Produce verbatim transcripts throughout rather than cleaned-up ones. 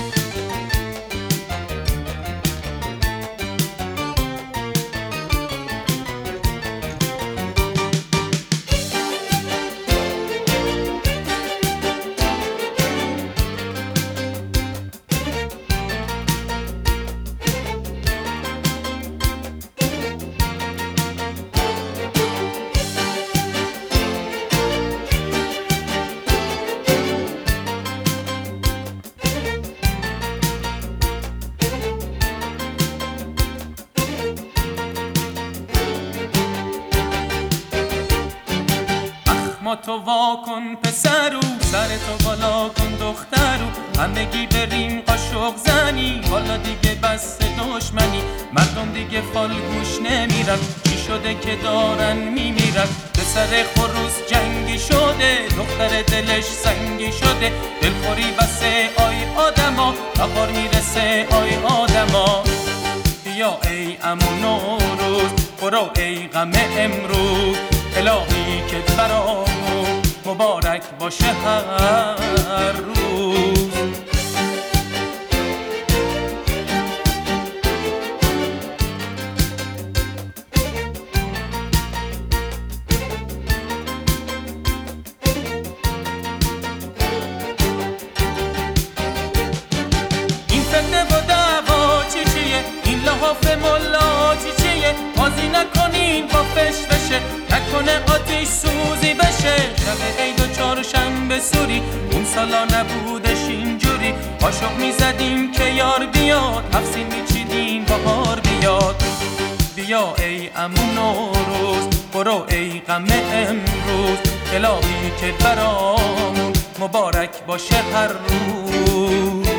تو وا کن پسرو، سر تو بالا کن دخترو، همگی بریم قاشق زنی، حالا دیگه بس دشمنی، مردم دیگه فالگوش نمیرن، چی شده که دارن میمیرن، پسر خروس جنگی شده، دختر دلش سنگی شده، دلخوری بسه آی آدما، بهار میرسه آی آدما. بیا ای عمو نوروز، برو ای غم امروز، الهی که برامون مبارک باشه هر روز. این فتنه و دعوا چی چیه، این لحاف ملا چی چیه، بازی نکنین با فش بشه، نکنه آتیش سوزی بشه، شب عید و چهارشنبه سوری، اون سالا نبودش اینجوری، قاشق میزدیم که یار بیاد، حفظی میچیدیم بهار بیاد. بیا ای عمو نوروز، برو ای غم امروز، الهی که برامون مبارک باشه هر روز.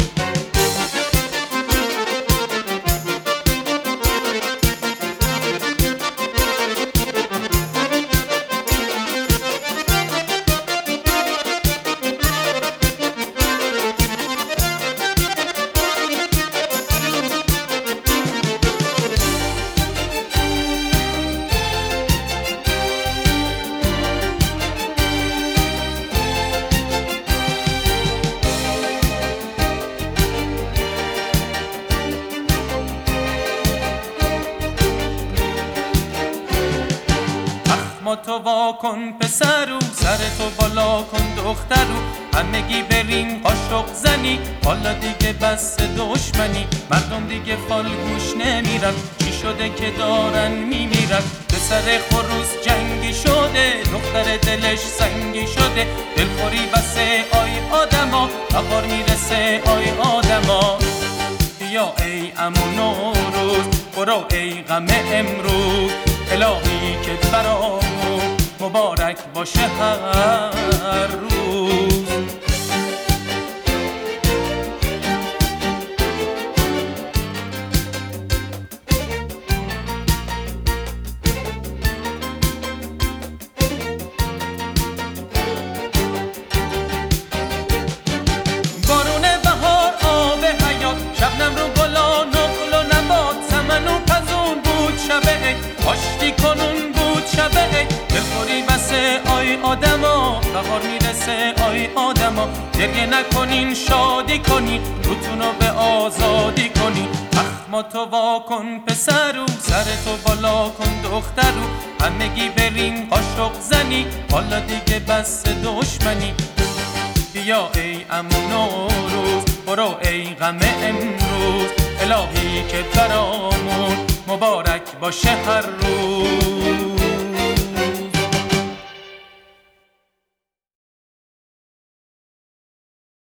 ما تو وا کن پسرو، سر تو بالا کن دخترو، همگی بریم قاشق زنی، حالا دیگه بس دشمنی، مردم دیگه فالگوش نمیرن، چی شده که دارن میمیرن، پسر خروس جنگی شده، دختر دلش سنگی شده، دلخوری بسه آی آدما، بهار میرسه آی آدما. بیا ای عمو نوروز، برو ای غم امروز، الهی که برامون مبارک باشه هر روز. بارون بهار آب حیات، شبنم رو گلا نقل و نبات، سمن و پزون بود شب عید، آشتی کنون بود شب عید، دلخوری بسه آی آدما، بهار میرسه آی آدما، گریه نکنین شادی کنین، روتونو به آزادی کنین. ما تو وا کن پسرو، سر تو بالا کن دخترو، همگی بریم قاشق زنی، حالا دیگه بس دشمنی. بیا ای عمو نوروز، برو ای غم امروز، الهی که برامون مبارک باشه هر روز.